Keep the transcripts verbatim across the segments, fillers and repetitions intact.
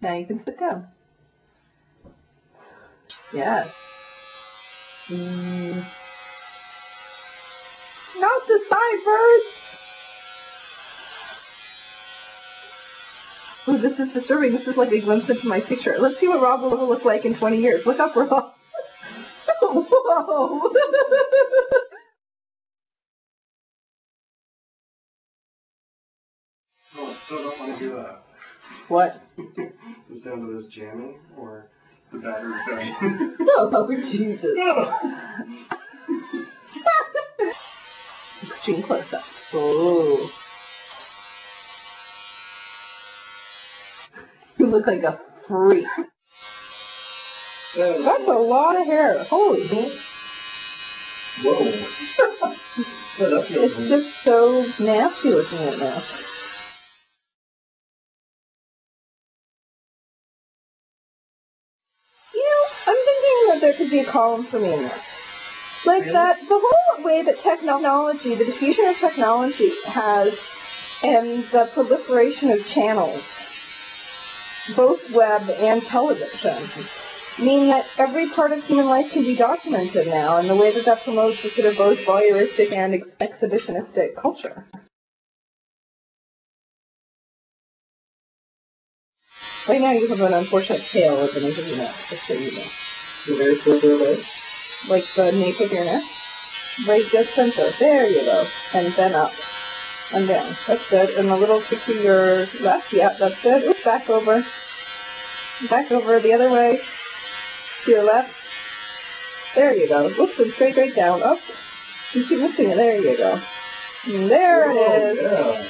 Now you can sit down. Yes. Mm. Not the sideburns! Ooh, this is disturbing. This is like a glimpse into my future. Let's see what Rob will look like in twenty years. Look up, Rob. Whoa! Oh, I still don't want to do that. What? The sound of this jamming or the battery dying. Oh, Jesus. Extreme close up. Oh. You look like a freak. That's a lot of hair. Holy shit. Whoa. Yeah, that feels It's just so nasty looking right now. You know, I'm thinking that there could be a column for me in this. Like Really? that, the whole way that technology, the diffusion of technology has, and the proliferation of channels, both web and television, mean that every part of human life can be documented now, and the way that that promotes a sort of both voyeuristic and ex exhibitionistic culture. Right now you have an unfortunate tail of the nape of your neck, just so you know. You're very further away. Like the nape of your neck. Right, just center. There you go. And then up. And down. That's good. And a little kick to your left. Yeah, that's good. Oops, back over. Back over the other way. To your left. There you go. Oops, and straight right down. Up. You keep missing it. There you go. And there Whoa, it is. Yeah.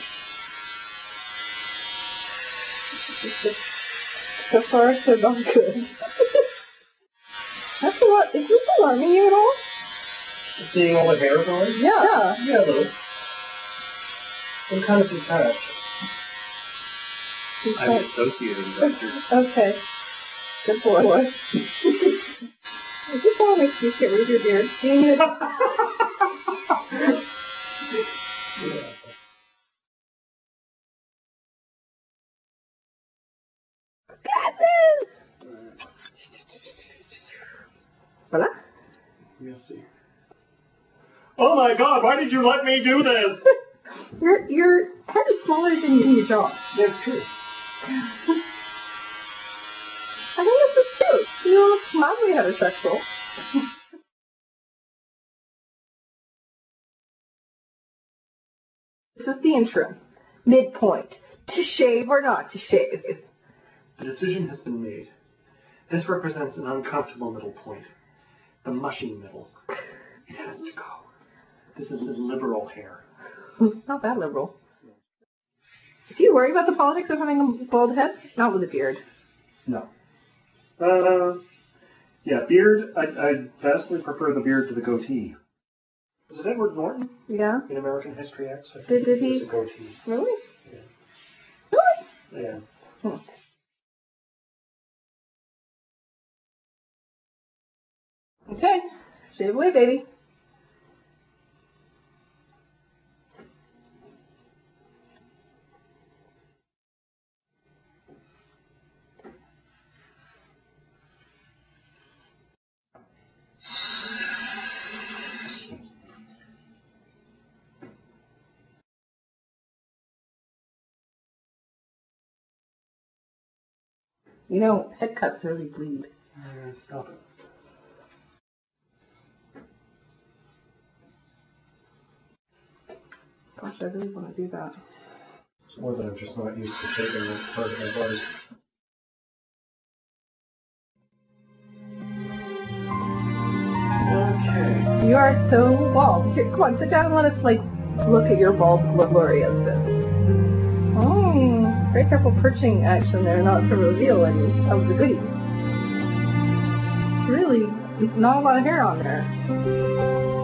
So far, so not good. That's a lot. Is this alarming you at all? Seeing all the hair going? Yeah. Yeah, a little. I'm kind of detached. I'm associated with that. Okay. Good boy. boy. I just want to make you get rid of your beard. Voila. Let's see. Oh my God! Why did you let me do this? Your your head is smaller than your jaw. That's true. I think this is true. You look mildly heterosexual. This is the intro. Midpoint. To shave or not to shave. The decision has been made. This represents an uncomfortable middle point. The mushy middle. It has to go. This is his liberal hair. Not that liberal. Do you worry about the politics of having a bald head? Not with a beard. No. Uh, yeah, beard. I, I vastly prefer the beard to the goatee. Was it Edward Norton Yeah? in American History X? I think Did, did it was he? a goatee. Really? Yeah. Really? Yeah. Hmm. Okay. Shave away, baby. You know, head cuts really bleed. Yeah, stop it. Gosh, I really want to do that. It's more that I'm just not used to shaving this part of my body. Okay. You are so bald. Here, come on, sit down and let us, like, look at your bald glory of this. Oh, very careful perching action there, not to reveal any of the goodies. Really, not a lot of hair on there.